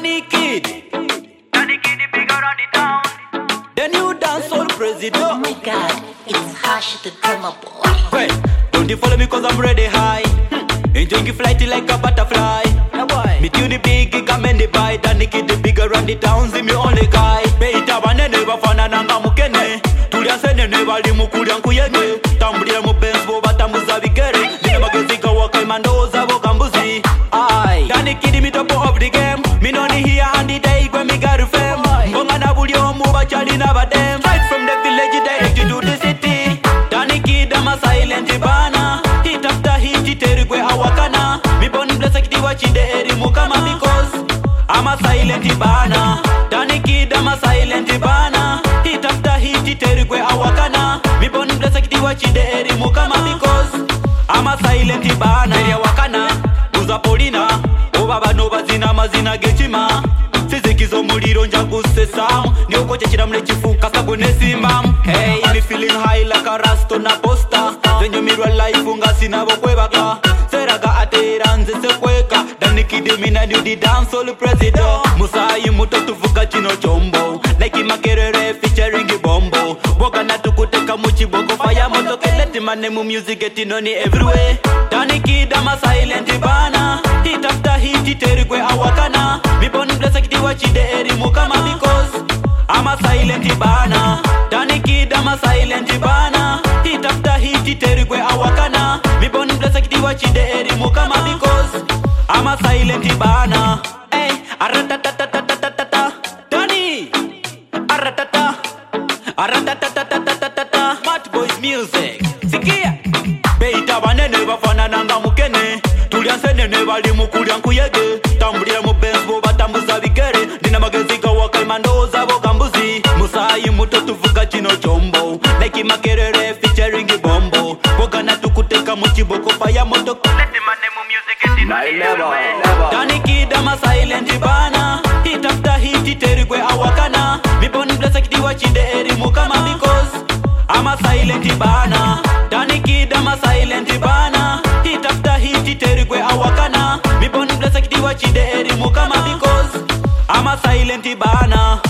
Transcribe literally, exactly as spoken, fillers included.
Danny Kid. Danny Kid, the bigger on the town. The new dancehall president. Oh my God, it's harsh to come up. Well, don't you follow me cause I'm ready high. Hmm. Enjoying your flight like a butterfly. Yeah, boy. Meet you the big gig, I'm in the bite. Danny Kid, the bigger on the town. See me only guy. Beita wane neva fana nanga mukene. Tulia sene neva limu kulia nkuyege. Tambulia mu Benz bo batamuza bigere. Nina magazika waka imandoza bo kambuzi. Aye. Danny Kid, me top of the game. Me no ni here and the day when me got a fame. Bonga na buli omu bachali na badem. Right from the village direct to the city. Danny Kid, I'm a silent bana. Hit after hit, terigwe awakana. Me born blessed kitiwa chinde eri mukama because I'm a silent bana. Danny Kid, I'm a silent bana. Hit after hit, terigwe awakana. Me born blessed kitiwa chinde eri mukama because I'm a silent bana. Eri awakana, uza polina. Oba bano bazina mazina gechima. Sizikizo muliro njagusesamu. Nioko chechira mle chifu kasago nesimbamu. Hey, me feeling high like a rasto na posta. Zenyo mirwa life unga sinabo kwebaka. Seraga atera nze sekweka. Danny Kid mina new the dancehall president. Musayi muto tuvuka chino chombo. Like makerere featuring bombo. Boga na tukuteka muchiboko fire moto keleti manemu music getting on everywhere. Danny Kid I'm a silent bana. Hit after hit terigwe awakana. Me born blessed kitiwa chide eri mukama because I'm a silent bana. Danny Kid I'm a silent bana. Hit after hit terigwe awakana. Me born blessed kitiwa chide eri mukama because I'm a silent bana. Hey, aratatatatata. Danny, aratata, aratatatatata. Mad Boys music. Sikia. Beita banene bafana nanga mukene. Tulia sene ne bali mukulia nkuyege. Tambulia mu Benz bo batambuza bigere. Nina magazika waka imandoza bo kambuzi. Musayi muto tuvuka chino chombo. Like makerere featuring bombo. Boga na tukuteka muchiboko fire moto. Let the man name music get in everywhere. Danny Kid I'm a silent bana. Hit after hit terigwe awakana. Me born blessed kitiwa chinde eri mukama because I'm a silent bana. Danny Kid I'm a silent bana. Hit after hit terigwe awakana. Me born blessed kitiwa chinde eri mukama because I'm a silent bana.